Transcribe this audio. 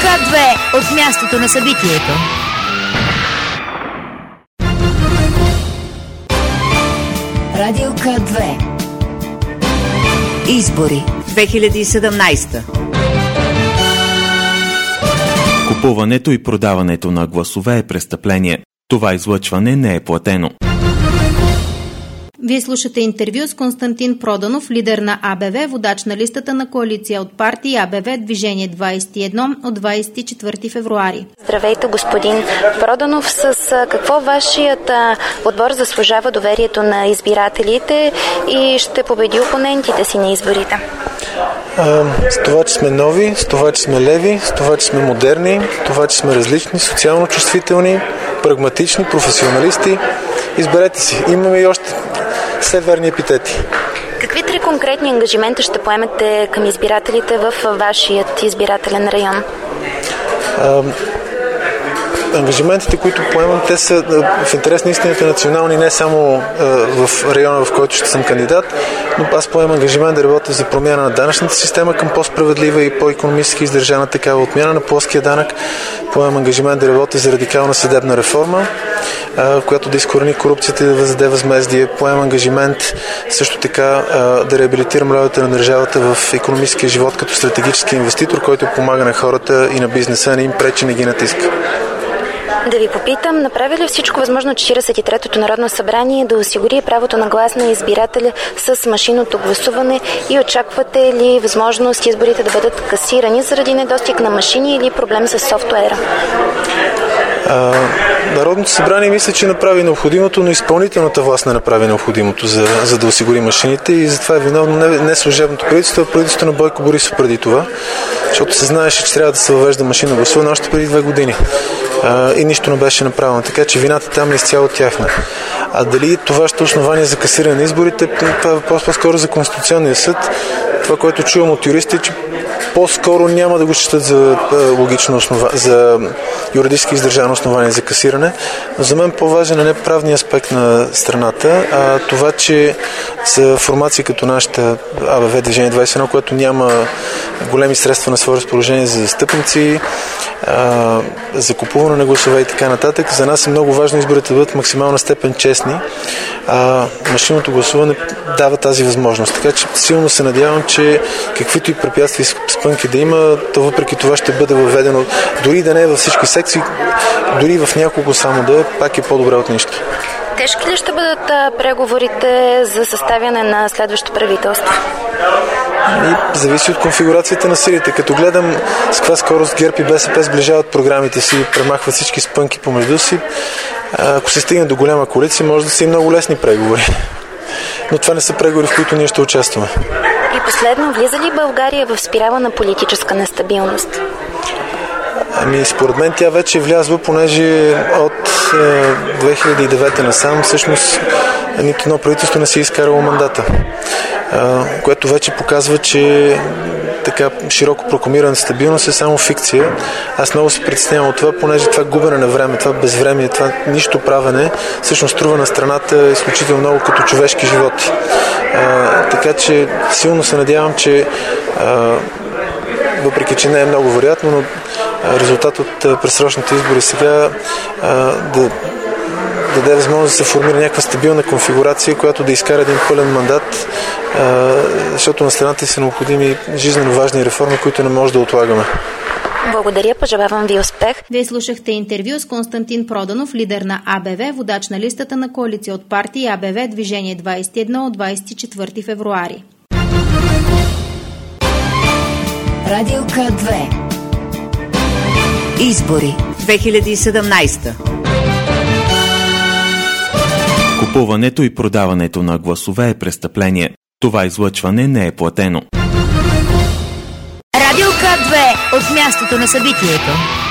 К2 от мястото на събитието. Радио К2. Избори 2017. Купуването и продаването на гласове е престъпление. Това излъчване не е платено. Вие слушате интервю с Константин Проданов, лидер на АБВ, водач на листата на коалиция от партии АБВ Движение 21 от 24 февруари. Здравейте, господин Проданов. С какво вашият отбор заслужава доверието на избирателите и ще победи опонентите си на изборите? С това, че сме нови, с това, че сме леви, с това, че сме модерни, с това, че сме различни, социално чувствителни, прагматични, професионалисти. Изберете си. Имаме и още след верни епитети. Какви 3 конкретни ангажимента ще поемете към избирателите в вашият избирателен район? Ангажиментите, които поемам, те са в интерес на истината национални, не само в района, в който ще съм кандидат, но аз поемам ангажимент да работя за промяна на данъчната система към по-справедлива и по-икономически издържана такава, отмяна на плоския данък. Поемам ангажимент да работя за радикална съдебна реформа, която да изкорени корупцията и да въздаде възмездие. Поемам ангажимент също така да реабилитирам ролята на държавата в икономическия живот като стратегически инвеститор, който помага на хората и на бизнеса, не им пречи, не ги натиска. Да ви попитам, направи ли всичко възможно 43-то Народно събрание да осигури правото на глас на избирателя с машинното гласуване и очаквате ли възможност изборите да бъдат касирани заради недостиг на машини или проблем с софтуера? Народното събрание мисля, че направи необходимото, но изпълнителната власт не направи необходимото, за да осигури машините, и затова е виновно не служебното правителство, а правителството на Бойко Борисов преди това, защото се знаеше, че трябва да се въвежда машинно гласуване още преди 2 години. И нищо не беше направено. Така че вината там е изцяло тяхна. А дали това ще е основание за касиране на изборите, това е въпрос по-скоро за Конституционния съд. Това, което чувам от юристи, е, че по-скоро няма да го считат за логично за юридически издържано основание за касиране. Но за мен по-важен е не правния аспект на страната, а това, че за формации като нашата АБВ Движение 21, което няма големи средства на свое разположение за застъпници, за купуване на гласове и така нататък, за нас е много важно изборите да бъдат в максимална степен честни. Машинното гласуване дава тази възможност. Така че силно се надявам, че каквито и препятствия и спънки да има, то въпреки това ще бъде въведено, дори да не е във всички секции, дори в няколко само да е, пак е по-добре от нищо. Тежки ли ще бъдат преговорите за съставяне на следващо правителство? И зависи от конфигурацията на силите. Като гледам с каква скорост ГЕРБ и БСП сближават програмите си, премахват всички спънки помежду си, ако се стигне до голяма коалиция, може да са и много лесни преговори. Но това не са преговори, в които ние ще участваме. И последно, влиза ли България в спирала на политическа нестабилност? Според мен тя вече е влязла, понеже от 2009 насам всъщност нито едно правителство не си изкарало мандата, което вече показва, че така широко прокламирана стабилност е само фикция. Аз много се притеснявам от това, понеже това губене на време, това безвремие, това нищо правене всъщност струва на страната изключително много като човешки животи. Така че силно се надявам, че въпреки че не е много вероятно, но резултат от предсрочните избори сега да даде възможност да се формира някаква стабилна конфигурация, която да изкара един пълен мандат, защото на страната са необходими жизненно важни реформи, които не може да отлагаме. Благодаря, пожелавам ви успех. Вие слушахте интервю с Константин Проданов, лидер на АБВ, водач на листата на коалиция от партии АБВ Движение 21 от 24 февруари. Радио К2. Избори 2017. Купуването и продаването на гласове е престъпление. Това излъчване не е платено. Радио К2 от мястото на събитието.